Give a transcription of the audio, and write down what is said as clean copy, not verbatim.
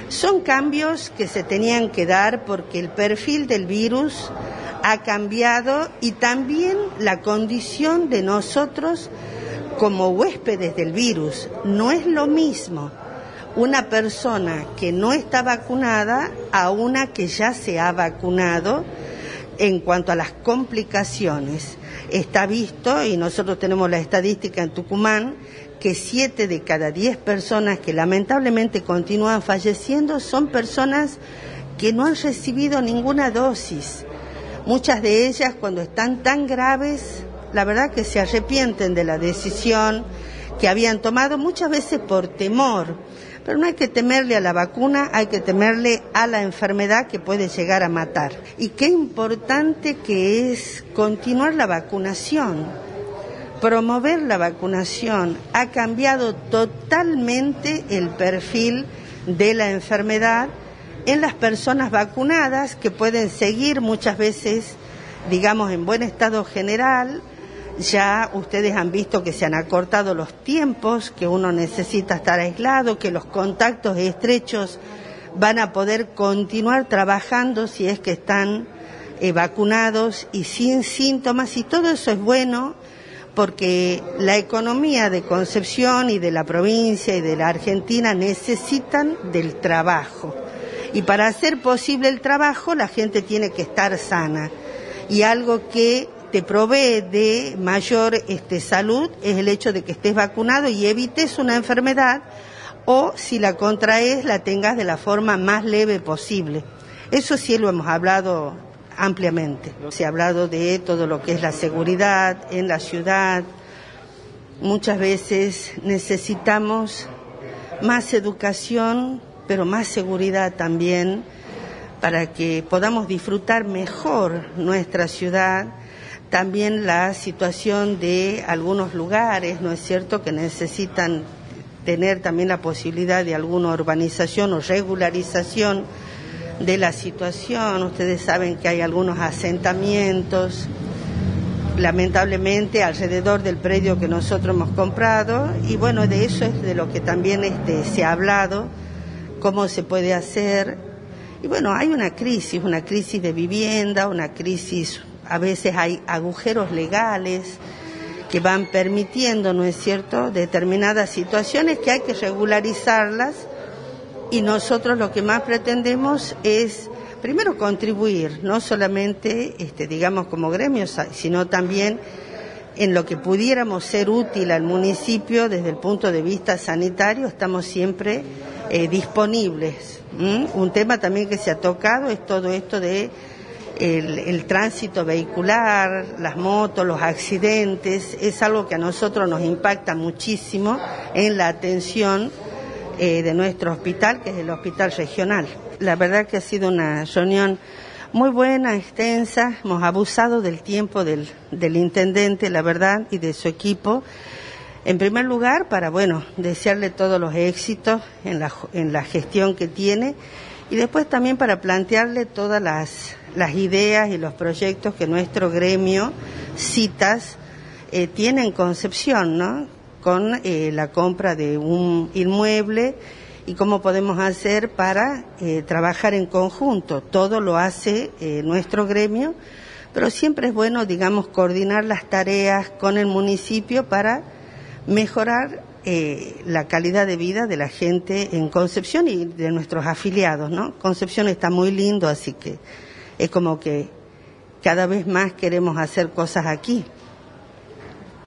Son cambios que se tenían que dar porque el perfil del virus ha cambiado y también la condición de nosotros como huéspedes del virus. No es lo mismo una persona que no está vacunada a una que ya se ha vacunado en cuanto a las complicaciones. Está visto, y nosotros tenemos la estadística en Tucumán, que 7 de cada 10 personas que lamentablemente continúan falleciendo son personas que no han recibido ninguna dosis. Muchas de ellas, cuando están tan graves, la verdad que se arrepienten de la decisión que habían tomado, muchas veces por temor. Pero no hay que temerle a la vacuna, hay que temerle a la enfermedad que puede llegar a matar. Y qué importante que es continuar la vacunación, promover la vacunación. Ha cambiado totalmente el perfil de la enfermedad en las personas vacunadas, que pueden seguir muchas veces, digamos, en buen estado general. Ya ustedes han visto que se han acortado los tiempos, que uno necesita estar aislado, que los contactos estrechos van a poder continuar trabajando si es que están vacunados y sin síntomas, y todo eso es bueno porque la economía de Concepción y de la provincia y de la Argentina necesitan del trabajo. Y para hacer posible el trabajo, la gente tiene que estar sana. Y algo que te provee de mayor salud es el hecho de que estés vacunado y evites una enfermedad, o si la contraes, la tengas de la forma más leve posible. Eso sí lo hemos hablado ampliamente. Se ha hablado de todo lo que es la seguridad en la ciudad. Muchas veces necesitamos más educación, pero más seguridad también, para que podamos disfrutar mejor nuestra ciudad. También la situación de algunos lugares, ¿no es cierto?, que necesitan tener también la posibilidad de alguna urbanización o regularización de la situación. Ustedes saben que hay algunos asentamientos, lamentablemente, alrededor del predio que nosotros hemos comprado, y bueno, de eso es de lo que también se ha hablado, cómo se puede hacer. Y bueno, hay una crisis de vivienda, una crisis, a veces hay agujeros legales que van permitiendo, ¿no es cierto?, determinadas situaciones que hay que regularizarlas, y nosotros lo que más pretendemos es, primero, contribuir, no solamente, digamos, como gremios, sino también en lo que pudiéramos ser útil al municipio desde el punto de vista sanitario. Estamos siempre disponibles. Un tema también que se ha tocado es todo esto de el tránsito vehicular, las motos, los accidentes. Es algo que a nosotros nos impacta muchísimo en la atención de nuestro hospital, que es el hospital regional. La verdad que ha sido una reunión muy buena, extensa. Hemos abusado del tiempo del intendente, la verdad, y de su equipo. En primer lugar, para, desearle todos los éxitos en la gestión que tiene, y después también para plantearle todas las ideas y los proyectos que nuestro gremio, CITAS, tiene en Concepción, ¿no?, con la compra de un inmueble, y cómo podemos hacer para trabajar en conjunto. Todo lo hace nuestro gremio, pero siempre es bueno, digamos, coordinar las tareas con el municipio para mejorar la calidad de vida de la gente en Concepción y de nuestros afiliados, ¿no? Concepción está muy lindo, así que es como que cada vez más queremos hacer cosas aquí.